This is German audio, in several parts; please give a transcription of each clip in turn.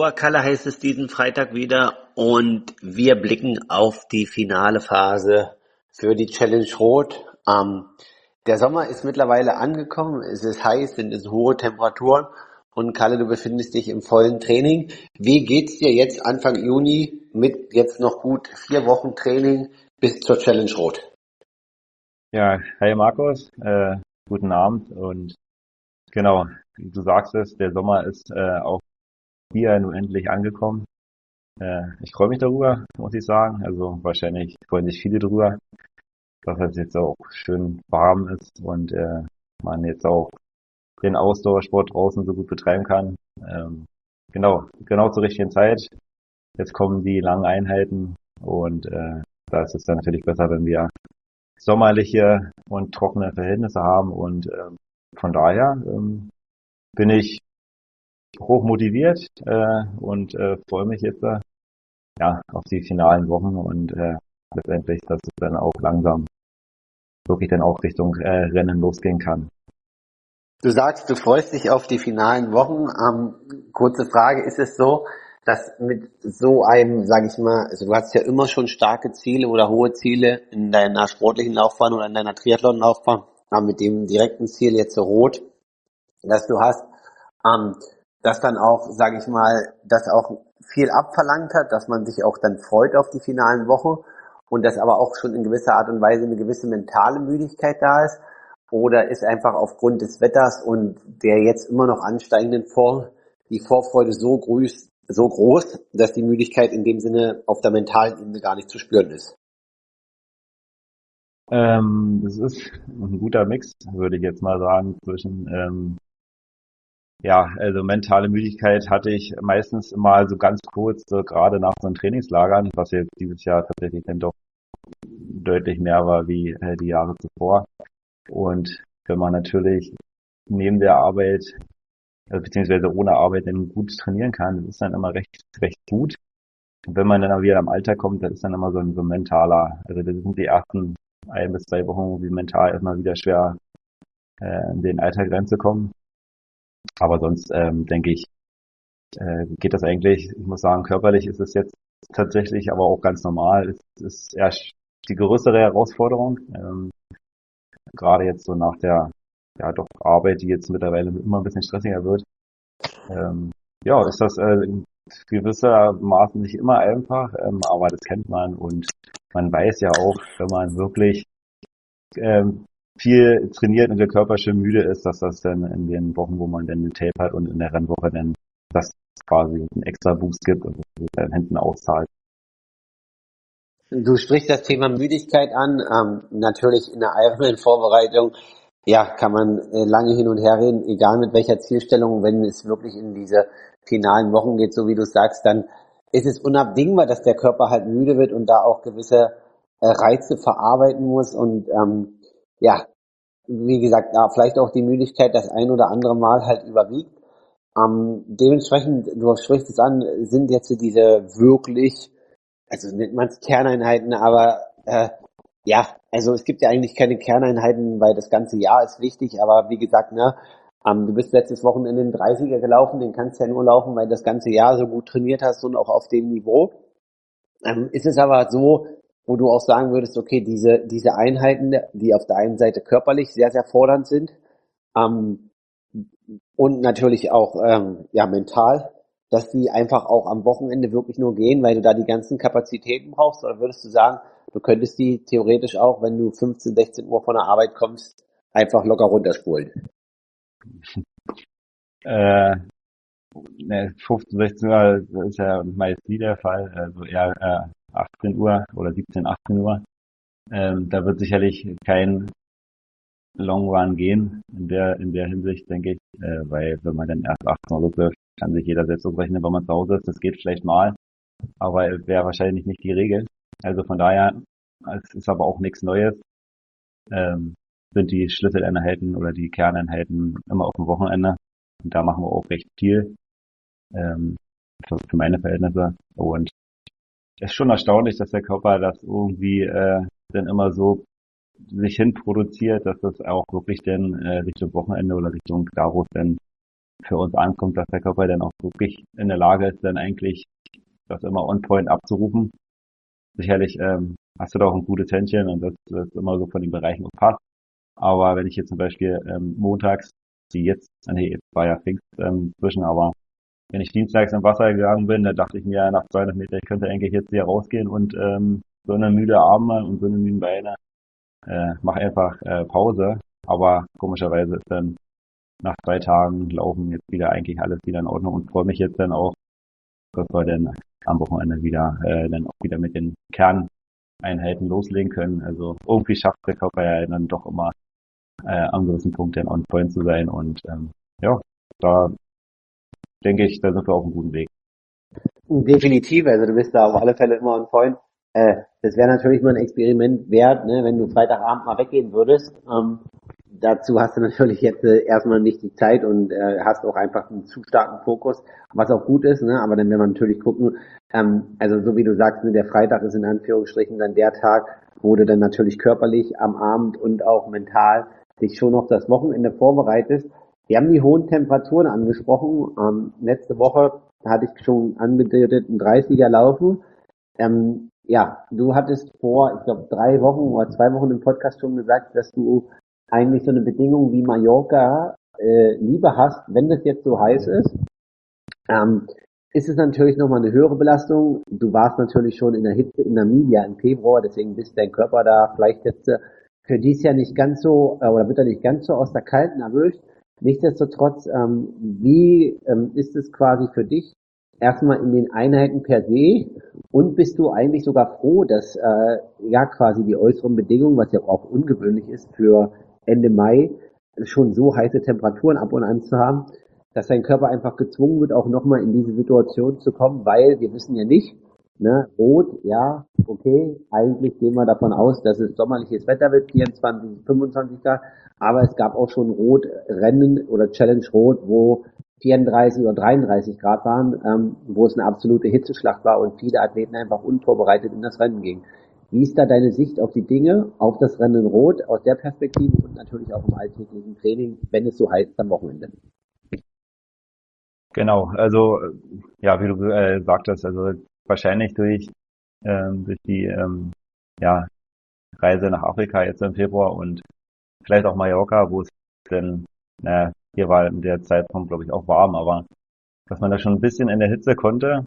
Oberkalle heißt es diesen Freitag wieder und wir blicken auf die finale Phase für die Challenge Rot. Der Sommer ist mittlerweile angekommen, es ist heiß, es sind hohe Temperaturen und Kalle, du befindest dich im vollen Training. Wie geht's dir jetzt Anfang Juni mit jetzt noch gut 4 Wochen Training bis zur Challenge Rot? Ja, hi Markus, guten Abend und genau, wie du sagst es, der Sommer ist auch hier nun endlich angekommen. Ich freue mich darüber, muss ich sagen. Also wahrscheinlich freuen sich viele darüber, dass es jetzt auch schön warm ist und man jetzt auch den Ausdauersport draußen so gut betreiben kann. Genau zur richtigen Zeit. Jetzt kommen die langen Einheiten und da ist es dann natürlich besser, wenn wir sommerliche und trockene Verhältnisse haben und von daher bin ich hoch motiviert und freue mich jetzt ja auf die finalen Wochen und letztendlich, dass es dann auch langsam wirklich dann auch Richtung Rennen losgehen kann. Du sagst, du freust dich auf die finalen Wochen. Kurze Frage, ist es so, dass mit so einem, sage ich mal, also du hast ja immer schon starke Ziele oder hohe Ziele in deiner sportlichen Laufbahn oder in deiner Triathlon-Laufbahn, aber mit dem direkten Ziel jetzt so Rot, dass du hast, dass dann auch, sage ich mal, das auch viel abverlangt hat, dass man sich auch dann freut auf die finalen Wochen und dass aber auch schon in gewisser Art und Weise eine gewisse mentale Müdigkeit da ist? Oder ist einfach aufgrund des Wetters und der jetzt immer noch ansteigenden die Vorfreude so groß, dass die Müdigkeit in dem Sinne auf der mentalen Ebene gar nicht zu spüren ist? Das ist ein guter Mix, würde ich jetzt mal sagen, zwischen ja, also mentale Müdigkeit hatte ich meistens mal so ganz kurz, so gerade nach so einem Trainingslagern, was jetzt dieses Jahr tatsächlich dann doch deutlich mehr war wie die Jahre zuvor. Und wenn man natürlich neben der Arbeit, beziehungsweise ohne Arbeit dann gut trainieren kann, das ist dann immer recht gut. Und wenn man dann aber wieder am Alter kommt, das ist dann immer so ein mentaler, also das sind die ersten 1 bis 2 Wochen, wie mental erstmal wieder schwer in den Alltag reinzukommen. Aber sonst denke ich, geht das eigentlich, ich muss sagen, körperlich ist es jetzt tatsächlich aber auch ganz normal. Es ist eher die größere Herausforderung, gerade jetzt so nach der ja doch Arbeit, die jetzt mittlerweile immer ein bisschen stressiger wird. Ja, ist das gewissermaßen nicht immer einfach, aber das kennt man und man weiß ja auch, wenn man wirklich ähm, viel trainiert und der Körper schön müde ist, dass das dann in den Wochen, wo man dann eine Tape hat und in der Rennwoche dann das quasi einen extra Boost gibt und das dann hinten auszahlt. Du sprichst das Thema Müdigkeit an. Natürlich in der Ironman-Vorbereitung, ja, kann man lange hin und her reden, egal mit welcher Zielstellung, wenn es wirklich in diese finalen Wochen geht, so wie du sagst, dann ist es unabdingbar, dass der Körper halt müde wird und da auch gewisse Reize verarbeiten muss und ja, wie gesagt, da vielleicht auch die Müdigkeit das ein oder andere Mal halt überwiegt. Dementsprechend, du sprichst es an, sind jetzt diese wirklich, also nennt man es Kerneinheiten, aber ja, also es gibt ja eigentlich keine Kerneinheiten, weil das ganze Jahr ist wichtig, aber wie gesagt, ne, du bist letztes Wochenende in den 30er gelaufen, den kannst du ja nur laufen, weil du das ganze Jahr so gut trainiert hast und auch auf dem Niveau. Ist es aber so, wo du auch sagen würdest, okay, diese Einheiten, die auf der einen Seite körperlich sehr, sehr fordernd sind, ähm, und natürlich auch ja mental, dass die einfach auch am Wochenende wirklich nur gehen, weil du da die ganzen Kapazitäten brauchst? Oder würdest du sagen, du könntest die theoretisch auch, wenn du 15, 16 Uhr von der Arbeit kommst, einfach locker runterspulen? Äh, Ne, 15, 16 Uhr ist ja meist nie der Fall, also eher 18 Uhr oder 17, 18 Uhr. Da wird sicherlich kein Long Run gehen in der Hinsicht, denke ich, weil wenn man dann erst 18 Uhr losläuft, kann sich jeder selbst ausrechnen, wenn man zu Hause ist. Das geht vielleicht mal, aber wäre wahrscheinlich nicht die Regel. Also von daher, es ist aber auch nichts Neues, ähm, sind die Schlüsseleinheiten oder die Kerneinheiten immer auf dem Wochenende. Und da machen wir auch recht viel. ähm, für meine Verhältnisse. Und es ist schon erstaunlich, dass der Körper das irgendwie dann immer so sich hin produziert, dass das auch wirklich dann Richtung Wochenende oder Richtung Davos dann für uns ankommt, dass der Körper dann auch wirklich in der Lage ist, dann eigentlich das immer on point abzurufen. Sicherlich hast du da auch ein gutes Händchen und das immer so von den Bereichen auch passt. Aber wenn ich jetzt zum Beispiel montags, jetzt war ja Pfingst zwischen, aber wenn ich dienstags im Wasser gegangen bin, da dachte ich mir nach 200 Metern, ich könnte eigentlich jetzt hier rausgehen und so eine müde Arme und so eine müden Beine, mach einfach Pause. Aber komischerweise ist dann nach 2 Tagen Laufen jetzt wieder eigentlich alles wieder in Ordnung und freue mich jetzt dann auch, dass wir dann am Wochenende wieder dann auch wieder mit den Kerneinheiten loslegen können. Also irgendwie schafft der Körper ja dann doch immer am gewissen Punkt dann on point zu sein und ja, da denke ich, da sind wir auf einem guten Weg. Definitiv, also du bist da auf alle Fälle immer on point. Das wäre natürlich mal ein Experiment wert, ne, wenn du Freitagabend mal weggehen würdest. Dazu hast du natürlich jetzt erstmal nicht die Zeit und hast auch einfach einen zu starken Fokus, was auch gut ist, ne? Aber dann werden wir natürlich gucken, also so wie du sagst, ne, der Freitag ist in Anführungsstrichen dann der Tag, wo du dann natürlich körperlich am Abend und auch mental dich schon auf das Wochenende vorbereitest. Wir haben die hohen Temperaturen angesprochen. Letzte Woche hatte ich schon angedeutet, ein 30er laufen. Ja, du hattest vor, ich glaube, 3 Wochen oder 2 Wochen im Podcast schon gesagt, dass du eigentlich so eine Bedingung wie Mallorca lieber hast, wenn das jetzt so heiß ist. Ist es natürlich nochmal eine höhere Belastung. Du warst natürlich schon in der Hitze in Namibia im Februar, deswegen bist dein Körper da vielleicht jetzt für dies Jahr nicht ganz so, oder wird er nicht ganz so aus der Kalten erwischt. Nichtsdestotrotz, wie ist es quasi für dich erstmal in den Einheiten per se und bist du eigentlich sogar froh, dass ja quasi die äußeren Bedingungen, was ja auch ungewöhnlich ist für Ende Mai, schon so heiße Temperaturen ab und an zu haben, dass dein Körper einfach gezwungen wird, auch nochmal in diese Situation zu kommen, weil wir wissen ja nicht, ne, Rot, ja, okay, eigentlich gehen wir davon aus, dass es sommerliches Wetter wird, 24, 25 Grad, aber es gab auch schon Rotrennen oder Challenge Rot, wo 34 oder 33 Grad waren, wo es eine absolute Hitzeschlacht war und viele Athleten einfach unvorbereitet in das Rennen gingen. Wie ist da deine Sicht auf die Dinge, auf das Rennen Rot aus der Perspektive und natürlich auch im alltäglichen Training, wenn es so heiß ist am Wochenende? Genau, also ja, wie du sagtest, also wahrscheinlich durch die ja, Reise nach Afrika jetzt im Februar und vielleicht auch Mallorca, wo es dann, hier war in der Zeitpunkt, glaube ich, auch warm, aber dass man da schon ein bisschen in der Hitze konnte,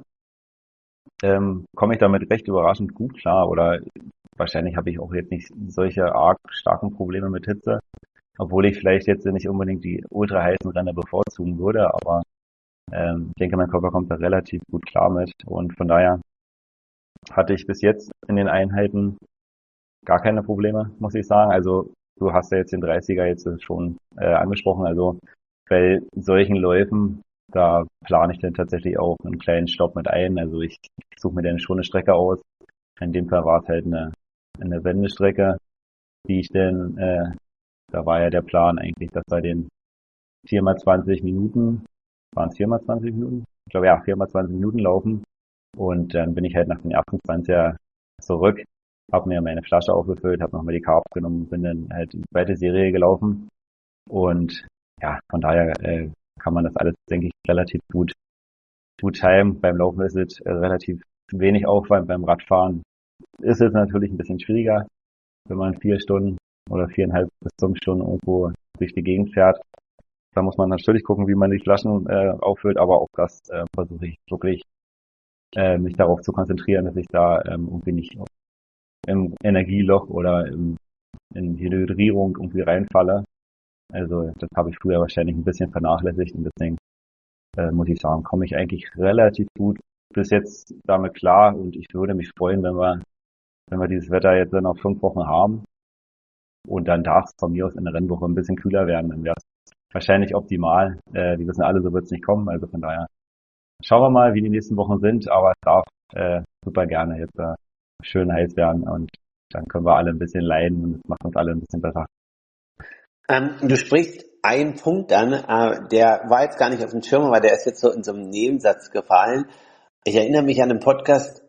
komme ich damit recht überraschend gut klar. Oder wahrscheinlich habe ich auch jetzt nicht solche arg starken Probleme mit Hitze, obwohl ich vielleicht jetzt nicht unbedingt die ultra heißen Rennen bevorzugen würde, aber ich denke, mein Körper kommt da relativ gut klar mit und von daher hatte ich bis jetzt in den Einheiten gar keine Probleme, muss ich sagen. Also du hast ja jetzt den 30er jetzt schon angesprochen, also bei solchen Läufen, da plane ich dann tatsächlich auch einen kleinen Stopp mit ein. Also ich suche mir dann schon eine Strecke aus. In dem Fall war es halt eine Wendestrecke, die ich dann, da war ja der Plan eigentlich, dass wir den 4x20 Minuten, waren es 4x20 Minuten? Ich glaube ja, 4x20 Minuten laufen. Und dann bin ich halt nach den ersten 20er zurück, habe mir meine Flasche aufgefüllt, habe nochmal die Carbs genommen, bin dann halt in die zweite Serie gelaufen. Und ja, von daher kann man das alles, denke ich, relativ gut timen. Beim Laufen ist es relativ wenig Aufwand, beim Radfahren ist es natürlich ein bisschen schwieriger, wenn man 4 Stunden oder 4,5 bis 5 Stunden irgendwo durch die Gegend fährt. Da muss man natürlich gucken, wie man die Flaschen auffüllt, aber auch das versuche ich wirklich mich darauf zu konzentrieren, dass ich da irgendwie nicht im Energieloch oder in Dehydrierung irgendwie reinfalle. Also das habe ich früher wahrscheinlich ein bisschen vernachlässigt und deswegen muss ich sagen, komme ich eigentlich relativ gut bis jetzt damit klar und ich würde mich freuen, wenn wir dieses Wetter jetzt dann auf 5 Wochen haben und dann darf es von mir aus in der Rennwoche ein bisschen kühler werden, dann wäre es wahrscheinlich optimal. Wir wissen alle, so wird es nicht kommen, also von daher schauen wir mal, wie die nächsten Wochen sind, aber es darf super gerne jetzt schön heiß werden und dann können wir alle ein bisschen leiden und es macht uns alle ein bisschen besser. Du sprichst einen Punkt an, der war jetzt gar nicht auf dem Schirm, aber der ist jetzt so in so einem Nebensatz gefallen. Ich erinnere mich an den Podcast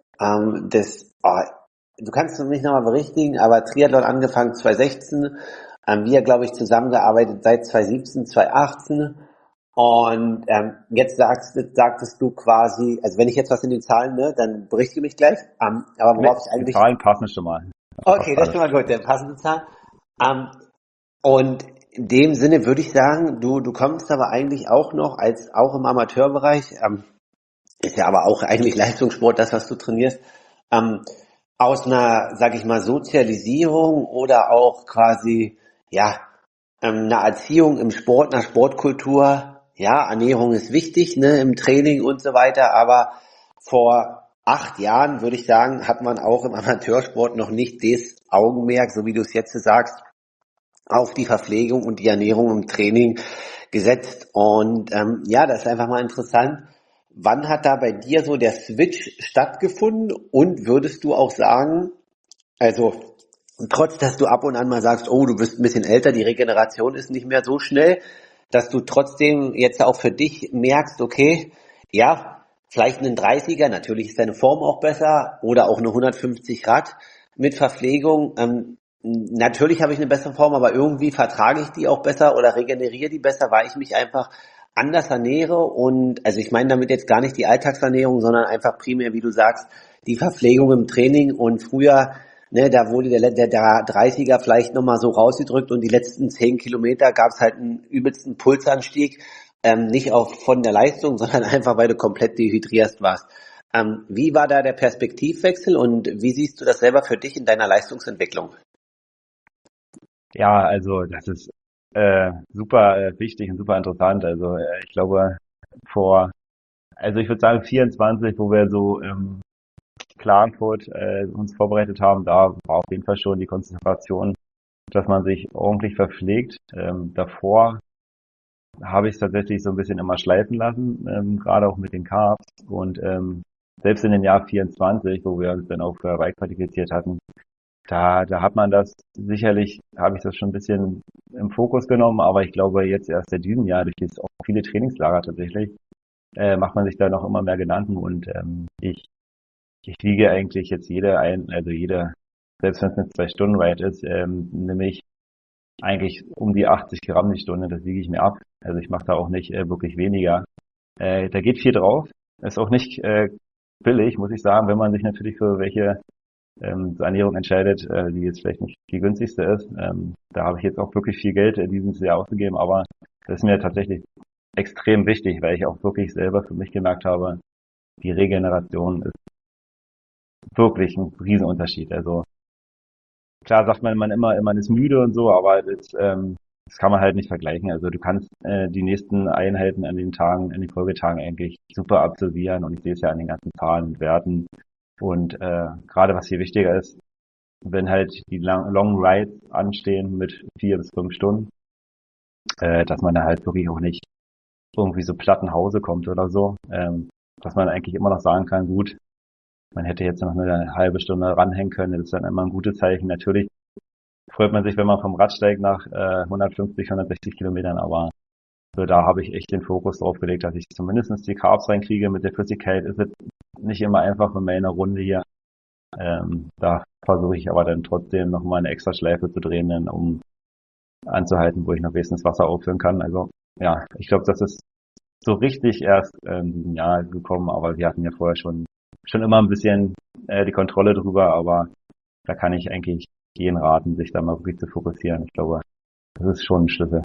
du kannst mich nochmal berichtigen, aber Triathlon angefangen 2016, wir, glaube ich, zusammengearbeitet seit 2017, 2018 Und jetzt sagtest du quasi, also wenn ich jetzt was in den Zahlen, ne, dann berichtige mich gleich. Aber worauf ich Die eigentlich... Zahlen passen schon mal. Okay, das ist schon mal gut, dann passen die Zahlen. Und in dem Sinne würde ich sagen, du kommst aber eigentlich auch noch, als auch im Amateurbereich, ist ja aber auch eigentlich Leistungssport, das, was du trainierst, aus einer, sag ich mal, Sozialisierung oder auch quasi, ja, einer Erziehung im Sport, einer Sportkultur. Ja, Ernährung ist wichtig, ne, im Training und so weiter, aber vor 8 Jahren, würde ich sagen, hat man auch im Amateursport noch nicht das Augenmerk, so wie du es jetzt sagst, auf die Verpflegung und die Ernährung im Training gesetzt. Und ja, das ist einfach mal interessant. Wann hat da bei dir so der Switch stattgefunden? Und würdest du auch sagen, also trotz, dass du ab und an mal sagst, oh, du bist ein bisschen älter, die Regeneration ist nicht mehr so schnell, dass du trotzdem jetzt auch für dich merkst, okay, ja, vielleicht einen 30er, natürlich ist deine Form auch besser oder auch eine 150 Rad mit Verpflegung. Natürlich habe ich eine bessere Form, aber irgendwie vertrage ich die auch besser oder regeneriere die besser, weil ich mich einfach anders ernähre. Und also ich meine damit jetzt gar nicht die Alltagsernährung, sondern einfach primär, wie du sagst, die Verpflegung im Training. Und früher, ne, da wurde der 30er vielleicht nochmal so rausgedrückt und die letzten 10 Kilometer gab es halt einen übelsten Pulsanstieg, nicht auch von der Leistung, sondern einfach, weil du komplett dehydriert warst. Wie war da der Perspektivwechsel und wie siehst du das selber für dich in deiner Leistungsentwicklung? Ja, also das ist super wichtig und super interessant. Also ich glaube also ich würde sagen 24, wo wir so Klagenfurt uns vorbereitet haben, da war auf jeden Fall schon die Konzentration, dass man sich ordentlich verpflegt. Davor habe ich es tatsächlich so ein bisschen immer schleifen lassen, gerade auch mit den Carbs. Und selbst in dem Jahr 24, wo wir uns dann auch für Hawaii qualifiziert hatten, da hat man das sicherlich, habe ich das schon ein bisschen im Fokus genommen, aber ich glaube jetzt erst seit diesem Jahr durch auch viele Trainingslager tatsächlich, macht man sich da noch immer mehr Gedanken und ich wiege eigentlich jetzt jede, selbst wenn es eine 2-Stunden-Ride ist, nehme ich eigentlich um die 80 Gramm die Stunde, das wiege ich mir ab. Also ich mache da auch nicht wirklich weniger. Da geht viel drauf. Ist auch nicht billig, muss ich sagen, wenn man sich natürlich für welche zur Ernährung entscheidet, die jetzt vielleicht nicht die günstigste ist. Da habe ich jetzt auch wirklich viel Geld dieses Jahr ausgegeben, aber das ist mir tatsächlich extrem wichtig, weil ich auch wirklich selber für mich gemerkt habe, die Regeneration ist wirklich ein Riesenunterschied. Also klar sagt man immer, man ist müde und so, aber das kann man halt nicht vergleichen. Also du kannst die nächsten Einheiten an den Tagen, an den Folgetagen eigentlich super absolvieren und ich sehe es ja an den ganzen Zahlen und Werten. Und gerade was hier wichtiger ist, wenn halt die Long Rides anstehen mit 4 bis 5 Stunden, dass man da halt wirklich auch nicht irgendwie so platt nach Hause kommt oder so, dass man eigentlich immer noch sagen kann, gut, man hätte jetzt noch eine halbe Stunde ranhängen können, das ist dann immer ein gutes Zeichen. Natürlich freut man sich, wenn man vom Rad steigt nach 150, 160 Kilometern, aber so da habe ich echt den Fokus drauf gelegt, dass ich zumindest die Carbs reinkriege. Mit der Flüssigkeit ist es nicht immer einfach mit meiner Runde hier. Da versuche ich aber dann trotzdem nochmal eine extra Schleife zu drehen, dann, um anzuhalten, wo ich noch wenigstens Wasser auffüllen kann. Also ja, ich glaube, das ist so richtig erst in diesem Jahr gekommen, aber wir hatten ja vorher schon immer ein bisschen die Kontrolle drüber, aber da kann ich eigentlich jeden raten, sich da mal wirklich zu fokussieren. Ich glaube, das ist schon ein Schlüssel.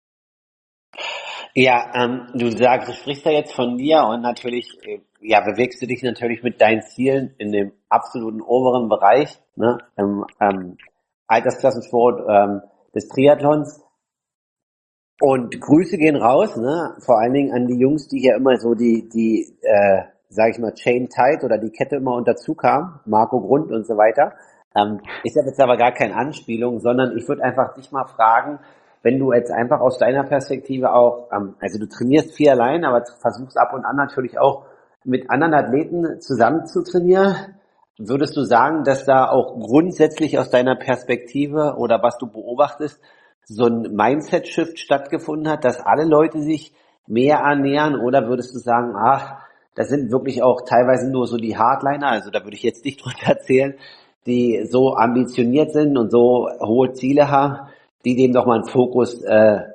Ja, du sagst, du sprichst da jetzt von dir und natürlich, ja, bewegst du dich natürlich mit deinen Zielen in dem absoluten oberen Bereich, ne, im Altersklassensport des Triathlons. Und Grüße gehen raus, ne, vor allen Dingen an die Jungs, die hier immer so sag ich mal, Chain Tight oder die Kette immer unter Zug haben, Marco Grund und so weiter. Ist ja jetzt aber gar keine Anspielung, sondern ich würde einfach dich mal fragen, wenn du jetzt einfach aus deiner Perspektive auch, also du trainierst viel allein, aber versuchst ab und an natürlich auch mit anderen Athleten zusammen zu trainieren, würdest du sagen, dass da auch grundsätzlich aus deiner Perspektive oder was du beobachtest, so ein Mindset-Shift stattgefunden hat, dass alle Leute sich mehr ernähren oder würdest du sagen, ach, das sind wirklich auch teilweise nur so die Hardliner, also da würde ich jetzt nicht drunter erzählen, die so ambitioniert sind und so hohe Ziele haben, die dem doch mal einen Fokus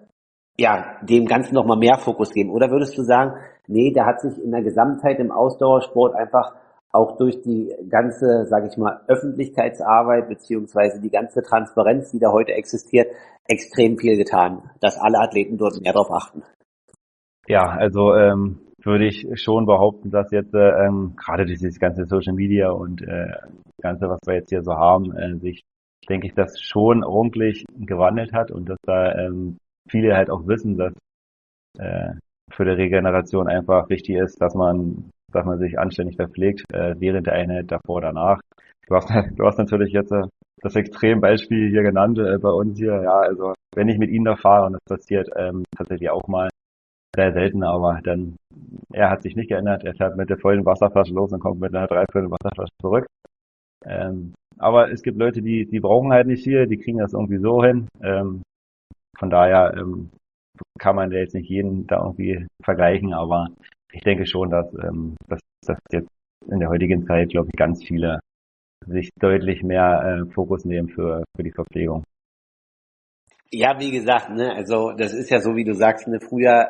dem Ganzen nochmal mehr Fokus geben? Oder würdest du sagen, nee, der hat sich in der Gesamtheit im Ausdauersport einfach auch durch die ganze, sage ich mal, Öffentlichkeitsarbeit beziehungsweise die ganze Transparenz, die da heute existiert, extrem viel getan, dass alle Athleten dort mehr drauf achten? Ja, also würde ich schon behaupten, dass jetzt gerade dieses ganze Social Media und das Ganze, was wir jetzt hier so haben, sich, denke ich, das schon ordentlich gewandelt hat und dass da viele halt auch wissen, dass für die Regeneration einfach wichtig ist, dass man sich anständig verpflegt, während der Einheit, davor, danach. Du hast natürlich jetzt das Extrembeispiel hier genannt, bei uns hier. Ja, also wenn ich mit Ihnen da fahre und das passiert tatsächlich auch mal, sehr selten, aber dann, er hat sich nicht geändert. Er fährt mit der vollen Wasserflasche los und kommt mit einer dreiviertel Wasserflasche zurück. Aber es gibt Leute, die brauchen halt nicht viel, die kriegen das irgendwie so hin. Von daher kann man jetzt nicht jeden da irgendwie vergleichen, aber ich denke schon, dass jetzt in der heutigen Zeit, glaube ich, ganz viele sich deutlich mehr Fokus nehmen für die Verpflegung. Ja, wie gesagt, ne, also das ist ja so, wie du sagst, ne, früher,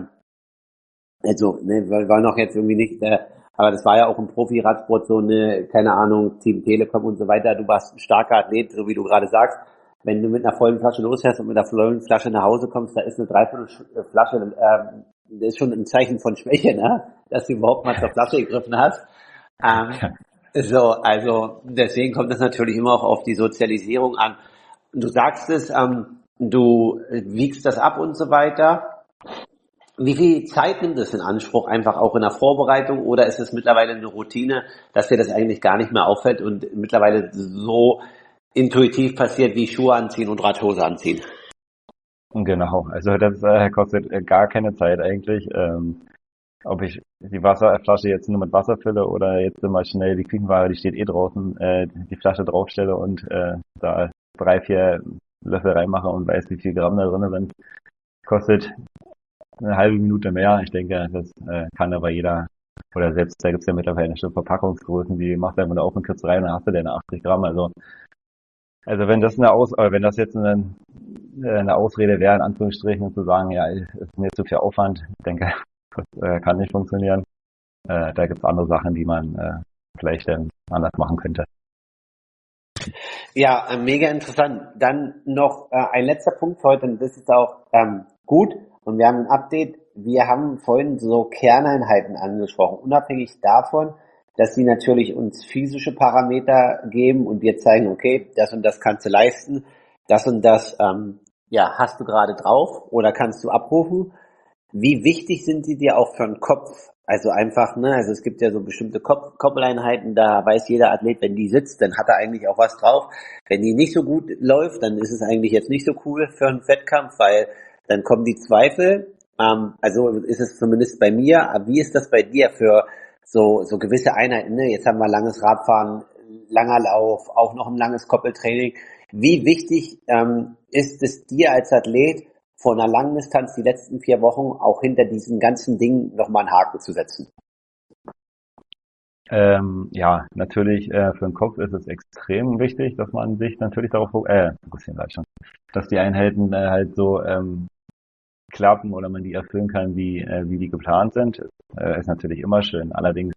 also, ne, war noch jetzt irgendwie nicht, aber das war ja auch im Profi-Radsport so eine, keine Ahnung, Team Telekom und so weiter, du warst ein starker Athlet, so wie du gerade sagst. Wenn du mit einer vollen Flasche losfährst und mit einer vollen Flasche nach Hause kommst, da ist eine Dreiviertel Flasche, das ist schon ein Zeichen von Schwäche, ne, dass du überhaupt mal zur Flasche gegriffen hast. So, also deswegen kommt es natürlich immer auch auf die Sozialisierung an. Du sagst es, du wiegst das ab und so weiter. Wie viel Zeit nimmt es in Anspruch, einfach auch in der Vorbereitung, oder ist es mittlerweile eine Routine, dass dir das eigentlich gar nicht mehr auffällt und mittlerweile so intuitiv passiert wie Schuhe anziehen und Radhose anziehen? Genau, also das kostet gar keine Zeit eigentlich. Ob ich die Wasserflasche jetzt nur mit Wasser fülle oder jetzt mal schnell die Küchenware, die steht eh draußen, die Flasche draufstelle und da 3, 4 Löffel reinmache und weiß, wie viel Gramm da drin sind, kostet eine halbe Minute mehr. Ich denke, das kann aber jeder, oder selbst da gibt's ja mittlerweile schon Verpackungsgrößen, die macht einfach nur auf und kürzt rein, dann hast du deine 80 Gramm. Also wenn das wenn das jetzt eine Ausrede wäre, in Anführungsstrichen, zu sagen, ja, es ist mir zu viel Aufwand, ich denke, das kann nicht funktionieren. Da gibt's andere Sachen, die man vielleicht anders machen könnte. Ja, mega interessant. Dann noch ein letzter Punkt heute, und das ist auch gut. Und wir haben ein Update. Wir haben vorhin so Kerneinheiten angesprochen, unabhängig davon, dass sie natürlich uns physische Parameter geben und wir zeigen, okay, das und das kannst du leisten, das und das hast du gerade drauf oder kannst du abrufen. Wie wichtig sind sie dir auch für den Kopf? Also einfach, ne, also es gibt ja so bestimmte Koppeleinheiten, da weiß jeder Athlet, wenn die sitzt, dann hat er eigentlich auch was drauf. Wenn die nicht so gut läuft, dann ist es eigentlich jetzt nicht so cool für einen Wettkampf, weil dann kommen die Zweifel. Also ist es zumindest bei mir. Aber wie ist das bei dir für so gewisse Einheiten? Ne? Jetzt haben wir langes Radfahren, langer Lauf, auch noch ein langes Koppeltraining. Wie wichtig ist es dir als Athlet, vor einer langen Distanz die letzten 4 Wochen auch hinter diesen ganzen Dingen nochmal einen Haken zu setzen? Ja, natürlich für den Kopf ist es extrem wichtig, dass man sich natürlich darauf fokussieren gleich schon, dass die Einheiten halt so klappen oder man die erfüllen kann, wie die geplant sind. Ist natürlich immer schön. Allerdings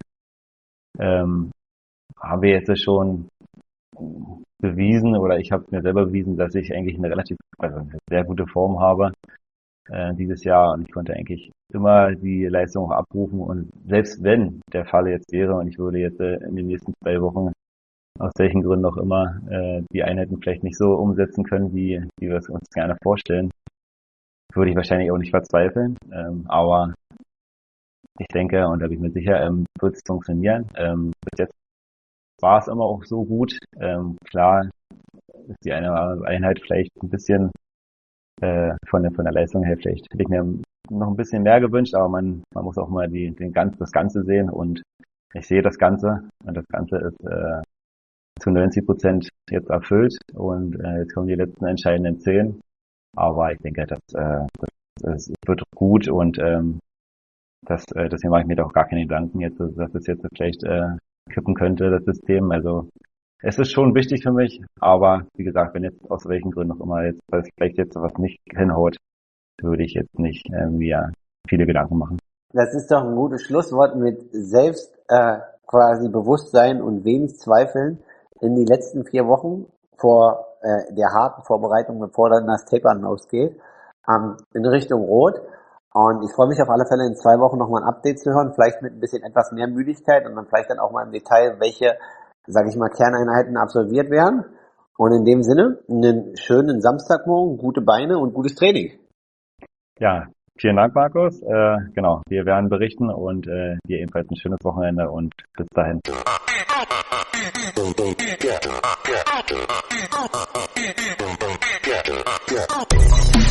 haben wir jetzt schon bewiesen oder ich habe mir selber bewiesen, dass ich eigentlich eine sehr gute Form habe dieses Jahr und ich konnte eigentlich immer die Leistung auch abrufen und selbst wenn der Fall jetzt wäre und ich würde jetzt in den nächsten 2 Wochen aus welchen Gründen auch immer die Einheiten vielleicht nicht so umsetzen können, wie wir es uns gerne vorstellen, würde ich wahrscheinlich auch nicht verzweifeln. Aber ich denke, und da bin ich mir sicher, wird es funktionieren. Bis jetzt war es immer auch so gut. Klar ist die eine Einheit vielleicht ein bisschen von der Leistung her vielleicht hätte ich mir noch ein bisschen mehr gewünscht, aber man muss auch mal das Ganze sehen und ich sehe das Ganze und das Ganze ist zu 90% jetzt erfüllt und jetzt kommen die letzten entscheidenden 10. Aber ich denke, das wird gut und deswegen mache ich mir da auch gar keine Gedanken jetzt, dass es jetzt vielleicht kippen könnte, das System. Also es ist schon wichtig für mich, aber wie gesagt, wenn jetzt aus welchen Gründen auch immer jetzt vielleicht jetzt was nicht hinhaut, würde ich jetzt nicht mir viele Gedanken machen. Das ist doch ein gutes Schlusswort mit selbst quasi Bewusstsein und wenig Zweifeln in die letzten 4 Wochen vor der harten Vorbereitung, bevor dann das Tapern losgeht, in Richtung Rot. Und ich freue mich auf alle Fälle in 2 Wochen nochmal ein Update zu hören, vielleicht mit ein bisschen etwas mehr Müdigkeit und dann vielleicht dann auch mal im Detail, welche, sage ich mal, Kerneinheiten absolviert werden. Und in dem Sinne, einen schönen Samstagmorgen, gute Beine und gutes Training. Ja, vielen Dank, Markus. Genau, wir werden berichten und dir ebenfalls ein schönes Wochenende und bis dahin. Yeah.